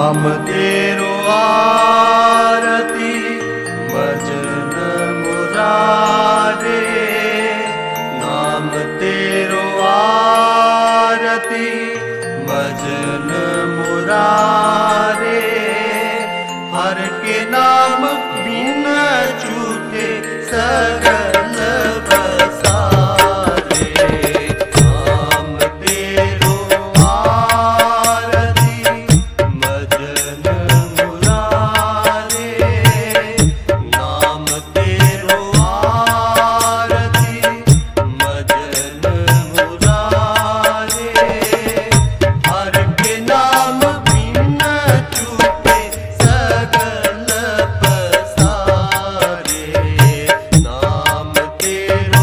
नाम तेरो आरती भजन मुरारे, नाम तेरो आरती भजन मुरारे। हर के नाम बिन छूटे सगल बसारे, नाम तेरो आरती भजन मुरारे, नाम तेरो आरती भजन मुरारे। हर के नाम बिन छूटे सगल पसारे, नाम तेरो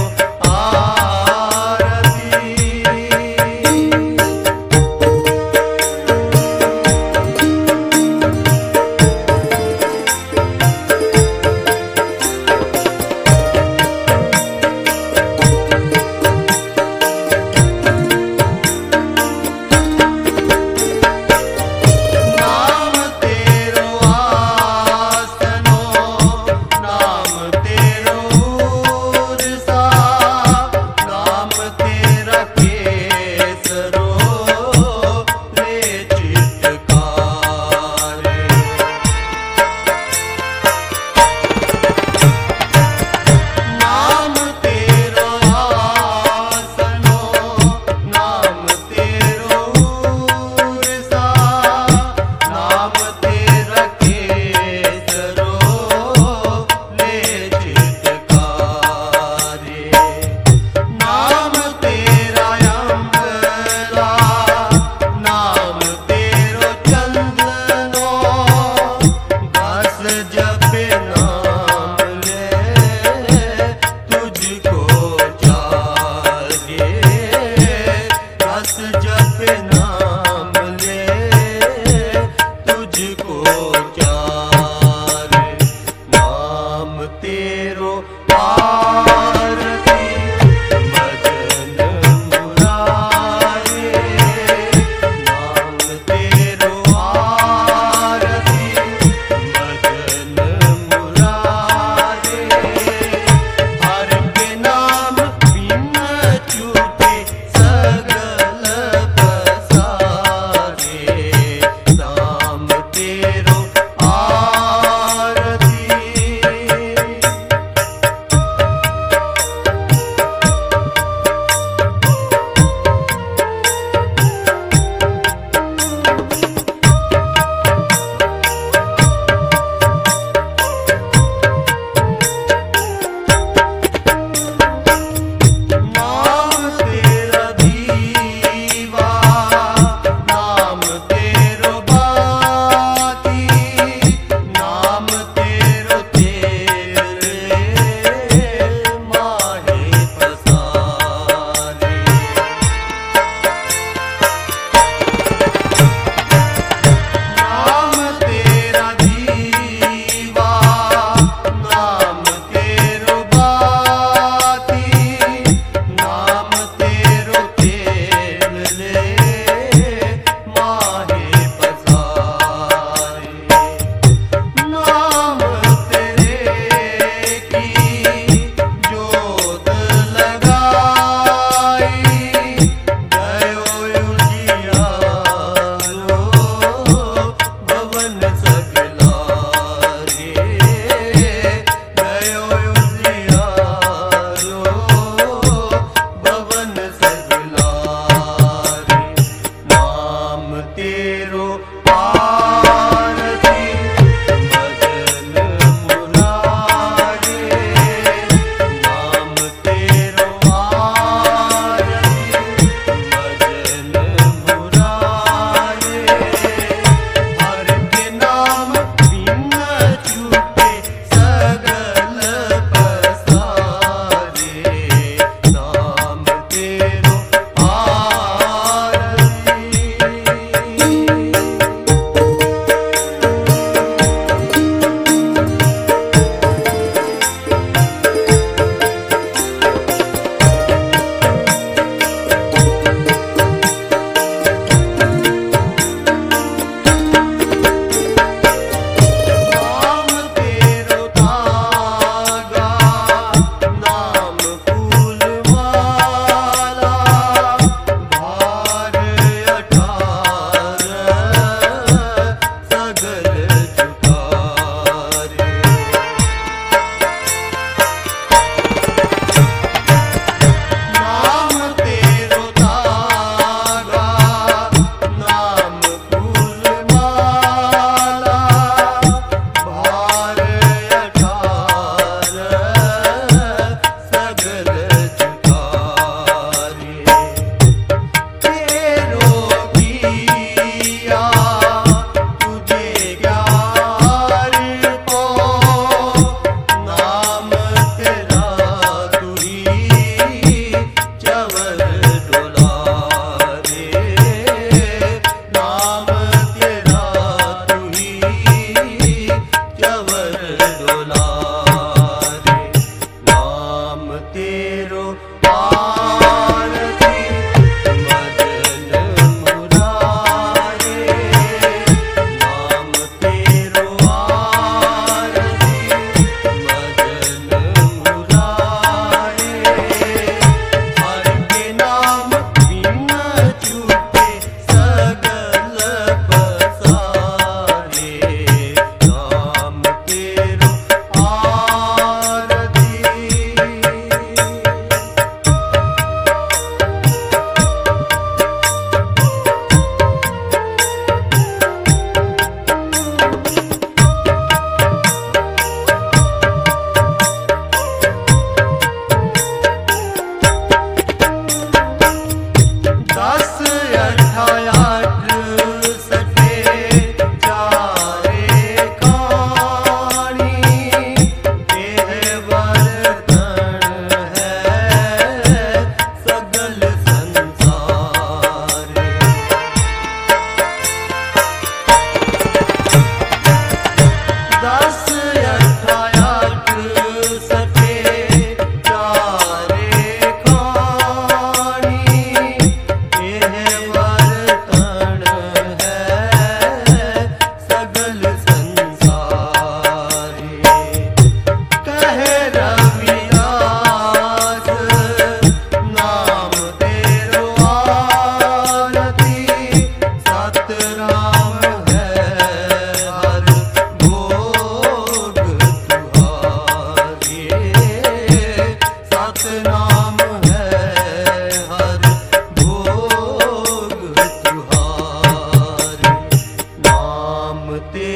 आरती। नाम तेरो आसनो, नाम तेरो उरसा, नाम तेरा केसरो ले चित्कारे। नाम तेरो आसनो, नाम तेरो उरसा, नाम तेरा केसरो ले चित्कारे। नाम तेरा अंबरा, नाम तेरो चंदनो, बस जपे नाम ले तुझको जागे, बस जपे नाम ले तुझको जागे। नाम तेरो आरती भजन मुरारे, नाम तेरो आरती भजन मुरारे। हर के नाम बिन छूटे सगल पसारे, नाम तेरो आरती। नाम तेरा दीवा, नाम तेरो बाती, नाम तेरो तेल माहे पसारे। नाम तेरा दीवा, नाम तेरो बाती, नाम तेरो तेल ले माहे पसारे। नाम तेरे की जोत लगाई, गयो उजियारो भवन सगलारे, गयो उजियारो भवन सगलारे। नाम तेरो आरती भजन मुरारे, नाम तेरो आरती भजन मुरारे। हर के नाम बिन छूटे सगल पसारे, नाम तेरो आरती। ते